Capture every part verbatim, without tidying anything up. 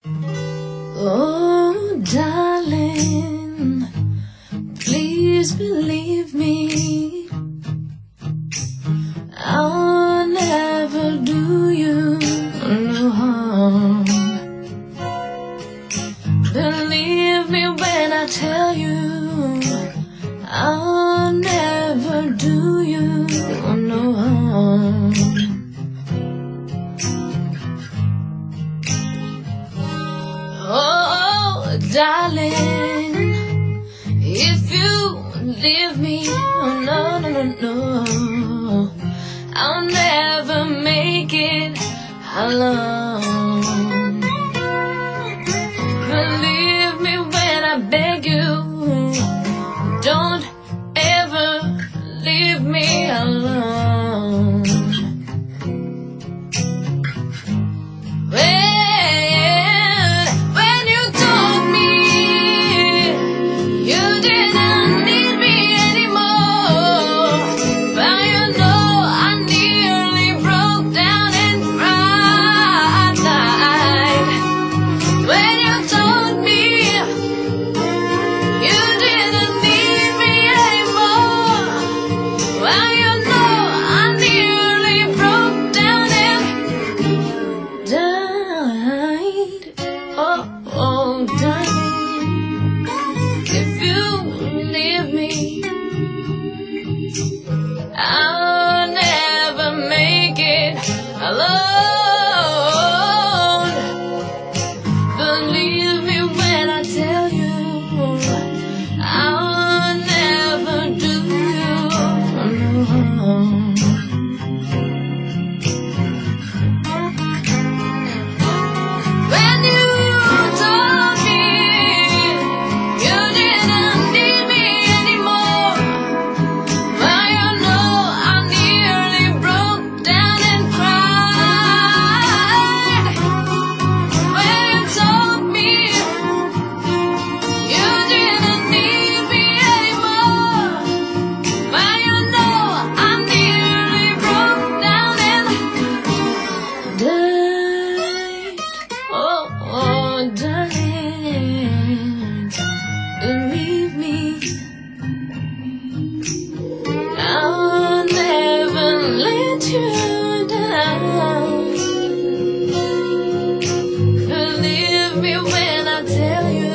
Oh, darling, please believe me, I'll never do you no harm. Believe me when I tell you, I'll never do you no harm. Oh, darling, if you leave me, oh no, no, no, no, I'll never make it alone. Believe me when I beg you, don't ever leave me alone. Well, when you told me you didn't need me anymore, but you know I nearly broke down and cried. When you told me you didn't need me anymore, well, you know I nearly broke down and died. Oh, oh, darling, if you leave me, I'll never make it alone. Believe me when I tell you, I'll never do you no harm. When you told me you didn't need me anymore, well, you know I nearly broke down and cried. When you told me you didn't need me anymore, well, you know I nearly broke down and died. Oh, oh, darling, believe me, I'll never let you down. Believe me when I tell you,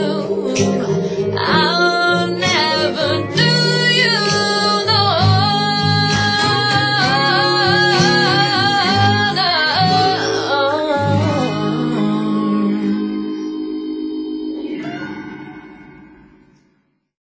I'll never do you no harm.